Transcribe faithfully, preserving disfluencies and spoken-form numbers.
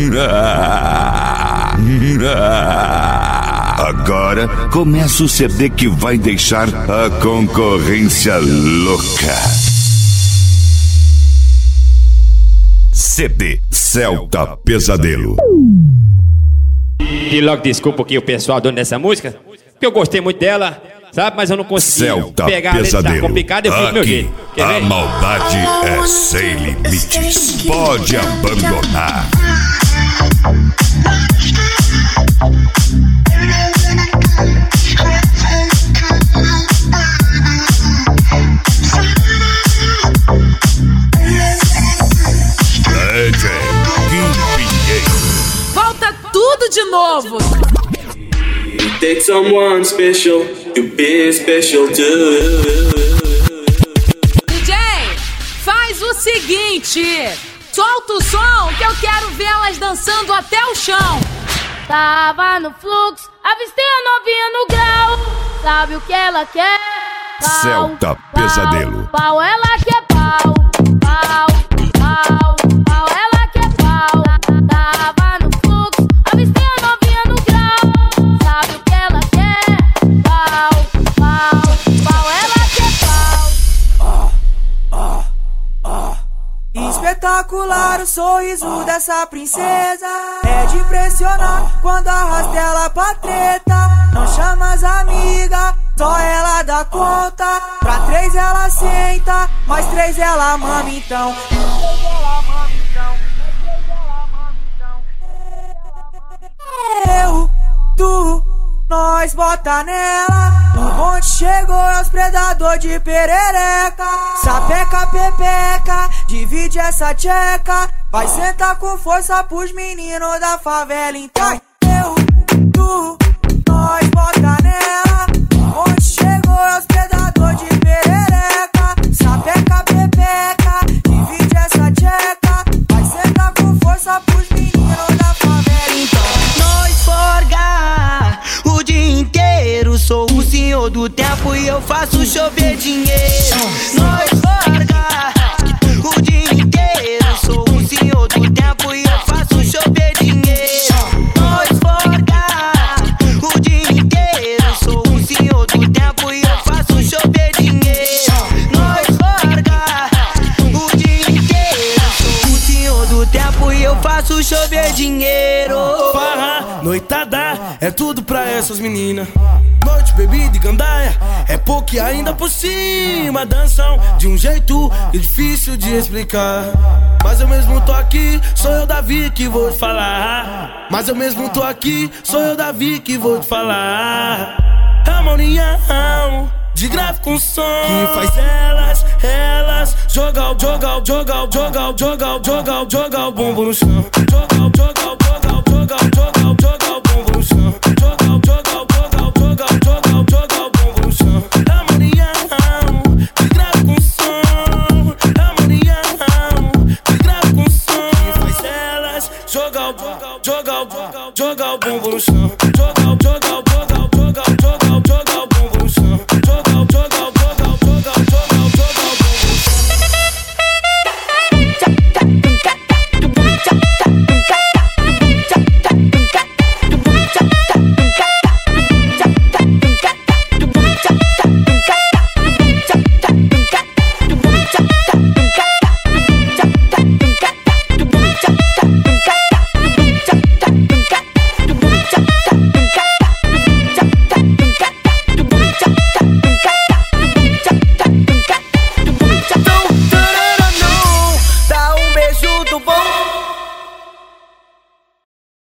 Agora começa o C D que vai deixar a concorrência louca. C D Celta Pesadelo. E logo desculpa aqui o pessoal dono dessa música, porque eu gostei muito dela, sabe? Mas eu não consegui Celta pegar a letra, tá complicada, eu fui do meu jeito. Quer ver? A maldade é sem limites. Pode abandonar. Volta tudo de novo. Take someone special to be special too. D J, faz o seguinte, solta o som que eu quero ver elas dançando até o chão. Tava no fluxo, avistei a novinha no grau. Sabe o que ela quer? Pau, Celta pau, Pesadelo. Pau, ela quer pau, pau, pau, pau, ela quer pau. Tava no fluxo, avistei a novinha no grau. Sabe o que ela quer? Pau, pau, pau, ela quer pau. Espetacular o sorriso dessa princesa. É de impressionar quando arrasta ela pra treta. Não chama as amigas, só ela dá conta. Pra três ela senta, mais três ela mama então. Eu, tu, nós bota nela. O bonde chegou, é os predador de perereca. Sapeca, pepeca, divide essa tcheca. Vai sentar com força pros meninos da favela então. Eu, tu, nós bota nela. Onde chegou é os predador de perereca. Sapeca, pepeca, divide essa tcheca. Vai sentar com força pros meninos da favela então. Nós forga o dia inteiro. Sou o senhor do tempo e eu faço chover dinheiro. Nós forga o dia inteiro. Sou o senhor do tempo e eu faço chover dinheiro. Nós forga o dia inteiro. Sou o senhor do tempo e eu faço chover dinheiro. Nós forga o dia inteiro. Sou o senhor do tempo e eu faço chover dinheiro. Farra, noitada, é tudo pra essas meninas. Noite, bebida e gandaia, é pouco e ainda por cima. Dançam de um jeito difícil de explicar. Mas eu mesmo tô aqui, sou eu Davi que vou te falar. Mas eu mesmo tô aqui, sou eu Davi que vou te falar. É uma união de grave com som que faz elas, elas jogar, jogar, jogar, jogar, jogar, jogar, jogar o bumbum no chão. Jogar, jogar, jogar, jogar, jogar, jogar o bumbum no chão. Jogar, jogar, jogar, jogar, jogar, jogar o bumbum no chão. É uma união de grave com som. É uma união de grave com som que faz elas jogar, jogar, jogar, jogar o bumbum no chão. Jogar